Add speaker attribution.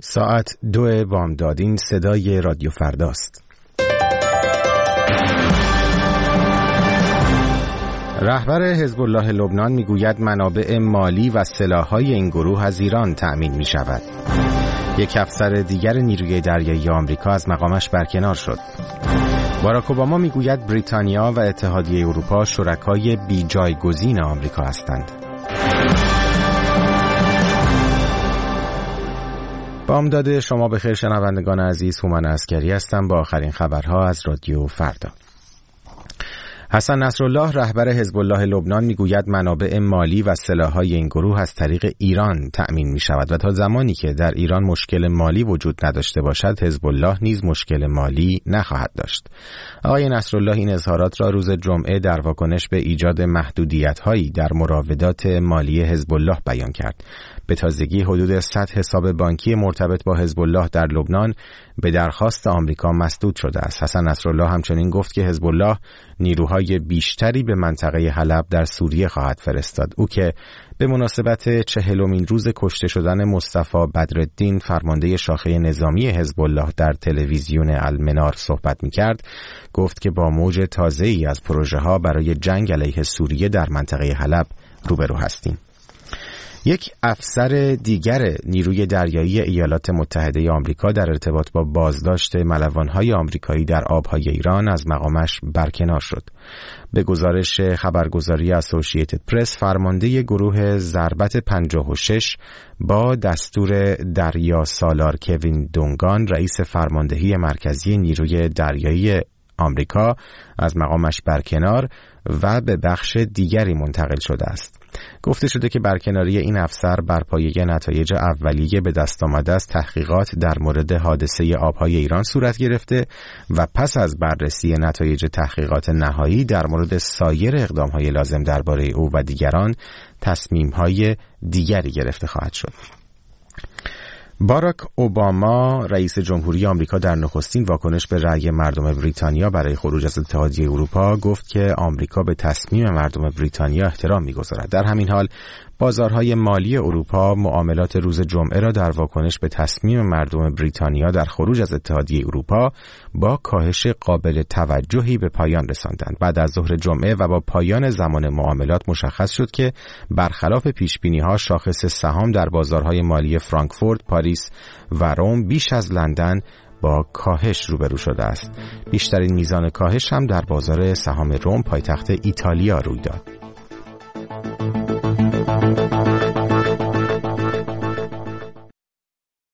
Speaker 1: ساعت 2 بامداد. این صدای رادیو فرداست. رهبر حزب الله لبنان میگوید منابع مالی و سلاح‌های این گروه از ایران تأمین می‌شود. یک افسر دیگر نیروی دریایی آمریکا از مقامش برکنار شد. باراک اوباما میگوید بریتانیا و اتحادیه اروپا شرکای بی‌جایگزین آمریکا هستند. بامداد شما بخیر شنوندگان عزیز، هومن عسکری هستم با آخرین خبرها از رادیو فردا. حسن نصرالله رهبر حزب الله لبنان میگوید منابع مالی و سلاح‌های این گروه از طریق ایران تأمین می‌شود و تا زمانی که در ایران مشکل مالی وجود نداشته باشد حزب الله نیز مشکل مالی نخواهد داشت. آقای نصرالله این اظهارات را روز جمعه در واکنش به ایجاد محدودیت‌هایی در مراودات مالی حزب الله بیان کرد. به تازگی حدود 100 حساب بانکی مرتبط با حزب الله در لبنان به درخواست آمریکا مسدود شده است. حسن نصرالله همچنین گفت که حزب الله نیروهای بیشتری به منطقه حلب در سوریه خواهد فرستاد. او که به مناسبت 40مین روز کشته شدن مصطفی بدرالدین فرمانده شاخه نظامی حزب الله در تلویزیون المنار صحبت می‌کرد، گفت که با موج تازه‌ای از پروژه‌ها برای جنگ علیه سوریه در منطقه حلب روبرو هستیم. یک افسر دیگر نیروی دریایی ایالات متحده آمریکا در ارتباط با بازداشت ملوان‌های آمریکایی در آب‌های ایران از مقامش برکنار شد. به گزارش خبرگزاری اسوسییتد پرس، فرمانده گروه ضربت 56 با دستور دریا سالار کوین دونگان، رئیس فرماندهی مرکزی نیروی دریایی آمریکا، از مقامش برکنار و به بخش دیگری منتقل شده است. گفته شده که برکناری این افسر بر پایه نتایج اولیه به دست آمده از تحقیقات در مورد حادثه آبهای ایران صورت گرفته و پس از بررسی نتایج تحقیقات نهایی در مورد سایر اقدام‌های لازم درباره او و دیگران تصمیم‌های دیگری گرفته خواهد شد. باراک اوباما رئیس جمهوری آمریکا در نخستین واکنش به رأی مردم بریتانیا برای خروج از اتحادیه اروپا گفت که آمریکا به تصمیم مردم بریتانیا احترام می‌گذارد. در همین حال بازارهای مالی اروپا معاملات روز جمعه را در واکنش به تصمیم مردم بریتانیا در خروج از اتحادیه اروپا با کاهش قابل توجهی به پایان رساندند. بعد از ظهر جمعه و با پایان زمان معاملات مشخص شد که برخلاف پیشبینی‌ها شاخص سهام در بازارهای مالی فرانکفورت، پاریس و روم بیش از لندن با کاهش روبرو شده است. بیشترین میزان کاهش هم در بازار سهام روم پایتخت ایتالیا روی داد.